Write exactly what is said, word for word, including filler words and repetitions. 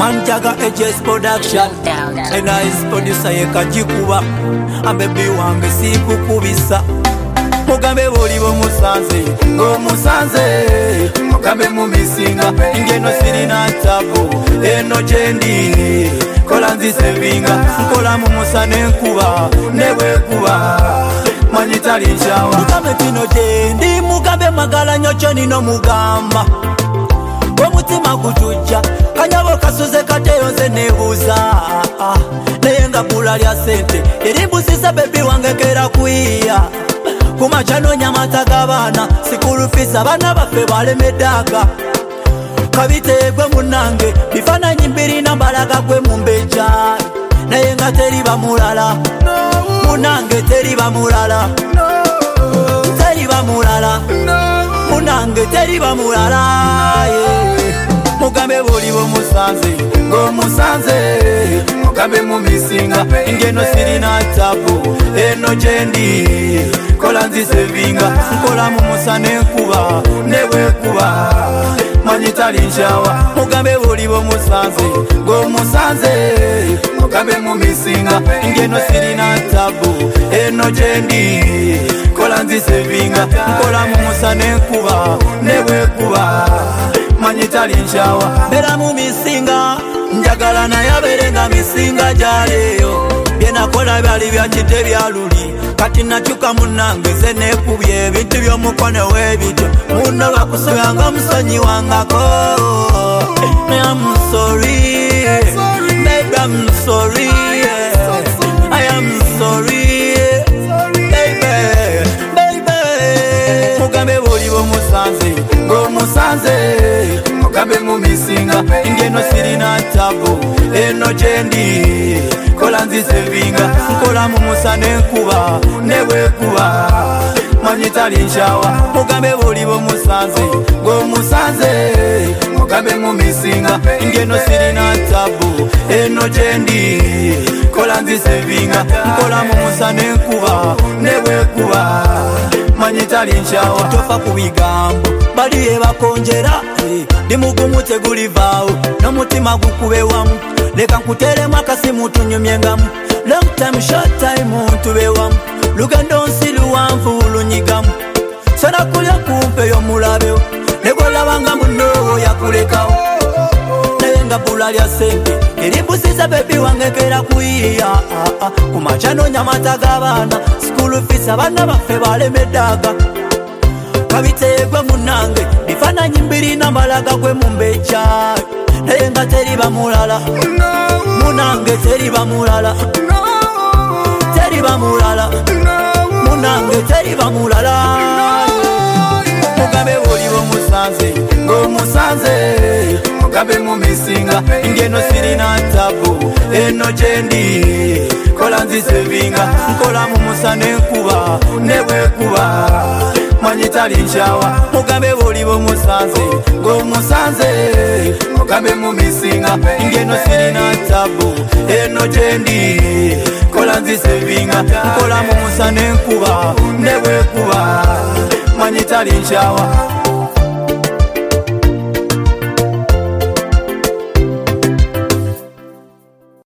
Manjaga Edges Production and I is producer Yeka Jikuba and baby wange siku kubisa Mugambe boli bo musanze go musanze mugambe mu misinga ingeno sirina tabu eno jendi kola nzise vinga nkola mu musane nkuba newe kuba manyitali njawa mugambe tino jendi mugambe magala nyocho nino mugamba omutima gutuja kanyabo kasuze kateyonze nebuza nayenga bula lya sente erimbusisa bebi wange kera kuiya kumachano nyamata gabana sikulufisa bana bafe balemeddaga kabiteegwe munange bifananyi mbiri nambalaga gwe mumbeja nayenga teri bamulala munange teri bamulala teri bamulala munange teri bamulala mugambe boli bo musanze go musanze mugambe mu misinga ingeno sirina tabu eno jendi kola nzise vinga nkola mu musane nkuba newe kuba manyitali njawa mugambe boli bo musanze go musanze mugambe mu misinga ingeno sirina tabu eno jendi kola nzise vinga nkola mu musane nkuba newe kuba manyitali njawa bera mu misinga njagala na yaberenga misinga jaleyo byenakola byali byakite byaluli kati nakyuka munange ze nekubye ebintu by'omukono w'ebityo muno bakusanga musonyi wangako I'm sorry baby I'm sorry I am sorry baby baby mugambe boli bo musanze go musanze mugambe mu misinga ingeno sirina tabu eno jendi kola nzise vinga nkola mu musane nkuba newe kuba manyitali njawa mugambe boli bo musanze go musanze mugambe mu misinga ingeno sirina tabu eno jendi kola nzise vinga nkola mu musane nkuba newe kuba manyitali njawa tofa ku bigambo baliye bakonjera ndi mugumu tegulivaawo n'omutima gukube wamu leka nkuteremu akasimu tunyumyengamu long time short time ntube wamu lugendo nsi luwanvu lunyigamu sona kulya kumpe y'omulabewo negolabanga munowo yakulekawo naye nga bula lya sente erimbusisa bebi wange kera kuyiya kumachano nyamata g'abaana sikulu fisa bana baffe balemeddaga kabiteegwe munange bifananyi mbiri nambalaga gwe mumbeja naye nga teri bamulala munange teri bamulala teri bamulala munange teri bamulala mugambe boli bo musanze go musanze mugambe mu misinga ingeno sirina tabu eno jendi kola nzise vinga nkola mu musane nkuba newe kuba manyitali njawa mugambe boli bo musanze go musanze mugambe mu misinga ingeno sirina tabu eno jendi kola nzise vinga nkola mu musane nkuba newe kuba manyitali njawa